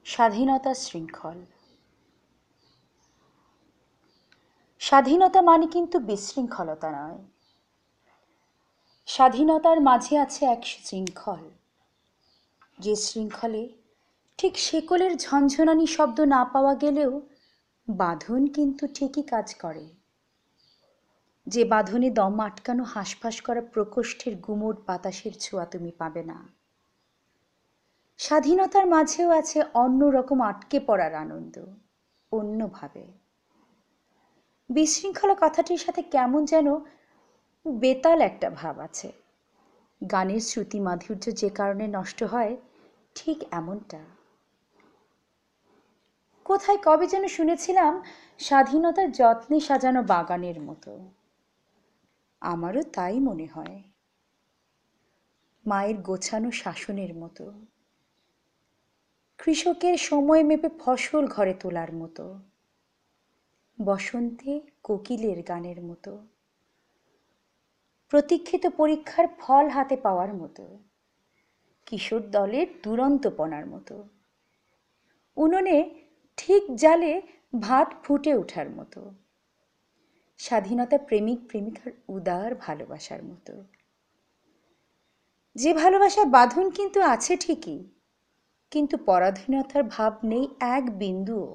স্বাধীনতা শৃঙ্খল। স্বাধীনতা মানে কিন্তু বিশৃঙ্খলতা নয়। স্বাধীনতার মাঝে আছে এক শৃঙ্খল, যে শৃঙ্খলে ঠিক শেকলের ঝনঝনানি শব্দ না পাওয়া গেলেও বাঁধন কিন্তু ঠিকই কাজ করে। যে বাঁধনে দম আটকানো হাঁসফাঁস করা প্রকোষ্ঠের গুমোট বাতাসের ছোঁয়া তুমি পাবে না। স্বাধীনতার মাঝেও আছে অন্যরকম আটকে পড়ার আনন্দ, অন্যভাবে। বিশৃঙ্খলা কথাটির সাথে কেমন যেন বেতাল একটা ভাব আছে। গানের শ্রুতি মাধুর্য যে কারণে নষ্ট হয়, ঠিক এমনটা। কোথায় কবে যেন শুনেছিলাম, স্বাধীনতার যত্নে সাজানো বাগানের মতো। আমারও তাই মনে হয়। মায়ের গোছানো শাসনের মতো, কৃষকের সময় মেপে ফসল ঘরে তোলার মতো, বসন্তে কোকিলের গানের মতো, প্রতীক্ষিত পরীক্ষার ফল হাতে পাওয়ার মতো, কিশোর দলের দুরন্তপনার মতো, উনুনে ঠিক জালে ভাত ফুটে ওঠার মতো, স্বাধীনতা প্রেমিক প্রেমিকার উদার ভালোবাসার মতো। যে ভালোবাসার বাঁধন কিন্তু আছে ঠিকই, কিন্তু পরাধীনতার ভাব নেই এক বিন্দুও।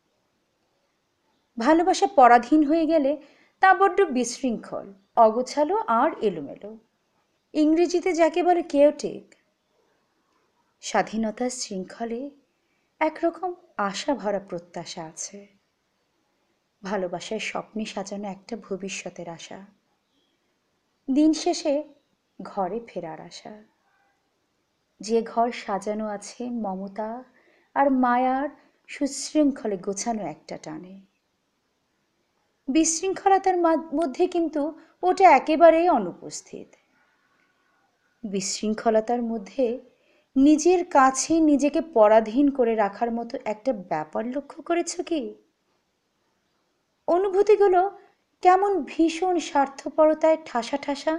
ভালোবাসা পরাধীন হয়ে গেলে তা বড্ড বিশৃঙ্খল, অগোছালো আর এলোমেলো। ইংরেজিতে যাকে বলে কেওটেক। স্বাধীনতার শৃঙ্খলে একরকম আশা ভরা প্রত্যাশা আছে। ভালোবাসার স্বপ্নে সাজানো একটা ভবিষ্যতের আশা, দিন শেষে ঘরে ফেরার আশা। যে ঘর সাজানো আছে মমতা আর মায়ার সুশৃঙ্খলে গোছানো একটা টানে। বিশৃঙ্খলতার মধ্যে কিন্তু ওটা একেবারেই অনুপস্থিত। বিশৃঙ্খলতার মধ্যে নিজের কাছে নিজেকে পরাধীন করে রাখার মতো একটা ব্যাপার লক্ষ্য করেছ কি? অনুভূতিগুলো কেমন ভীষণ স্বার্থপরতায় ঠাসা ঠাসা।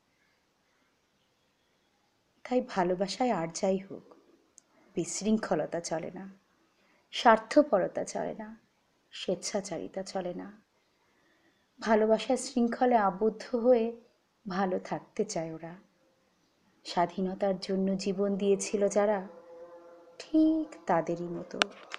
তাই ভালোবাসায় আর যাই হোক, বিশৃঙ্খলতা চলে না, স্বার্থপরতা চলে না, স্বেচ্ছাচারিতা চলে না। ভালোবাসার শৃঙ্খলে আবদ্ধ হয়ে ভালো থাকতে চায় ওরা। স্বাধীনতার জন্য জীবন দিয়েছিল যারা, ঠিক তাদেরই মতো।